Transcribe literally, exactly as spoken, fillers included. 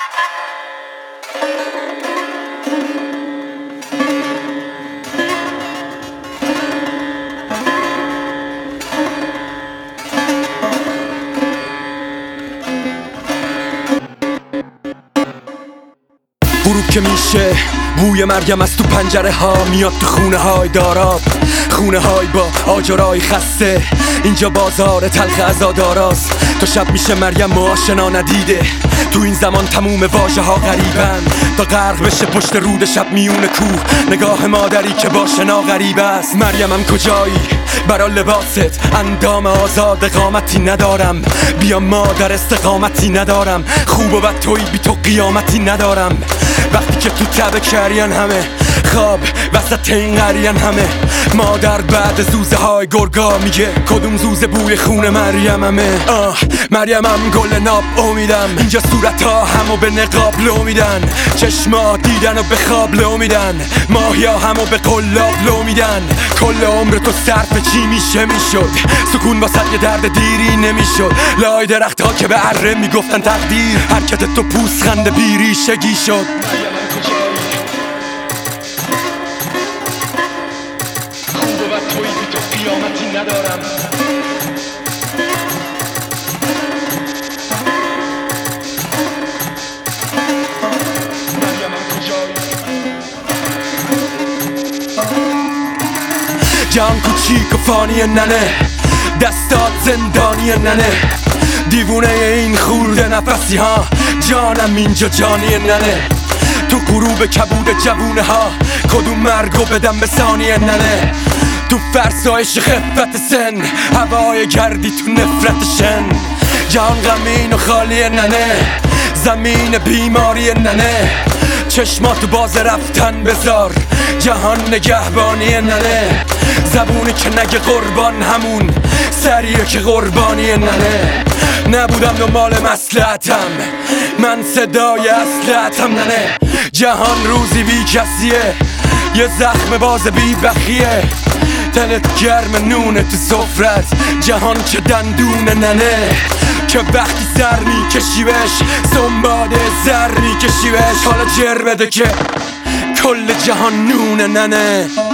غروب که میشه بوی مریم از تو پنجره ها میاد تو خونه های داراب، خونه های با آجرای خسته. اینجا بازار تلخ عزاداراست. تا شب میشه مریم و آشنا ندیده. تو این زمان تموم واژه ها غریبن تا غرق بشه پشت رود شب میون کوه. نگاه مادری که با شنا غریب است. مریمم کجایی؟ برا لباست اندام آزاد قامتی ندارم. بیا مادر استقامتی ندارم. خوب و بد توی بی تو قیامتی ندارم. وقتی که تو تبه کرین همه خواب وسط این قرین همه. مادر بعد زوزه های گرگا میگه کدوم زوزه بوی خون مریم همه. آه مریمم گل ناب امیدم. اینجا صورت ها همو به نقاب لو میدن. چشما دیدن و به خواب لو میدن. ماهیا همو به قلاب لو میدن. کل عمر تو صرف چی میشه میشد. سکون واسه یه درد دیری نمیشد. لای درخت ها که به اره میگفتن تقدیر. حرکت تو پوسخند بیری شگی شد. خوب و بد توی بی تو قیامتی ندارم. جان کوچیک و فانی ننه، دستات زندانی ننه. دیوونه این خورده نفسی ها، جانم اینجا جانی ننه. تو غروب کبود جوونه ها، کدوم مرگو بدم به ثانیه ننه. تو فرسایش خفت سن، هوای گردی تو نفرت شن. جان غمین و خالی ننه، زمین بیماری ننه. چشماتو باز رفتن بذار، جهان نگهبانی ننه. زبونی که نگه قربان همون سریه که قربانی ننه. نبودم دنبال مصلحتم، من صدای اصلحتم ننه. جهان روزی بی کسیه، یه زخم باز بی بخیه. دلت گرم نونه تو سفرت، جهان چه دندونه ننه. که وقتی سر میکشی بهش، سنباده زر میکشی بهش. حالا جر بده که کل جهان نونه ننه.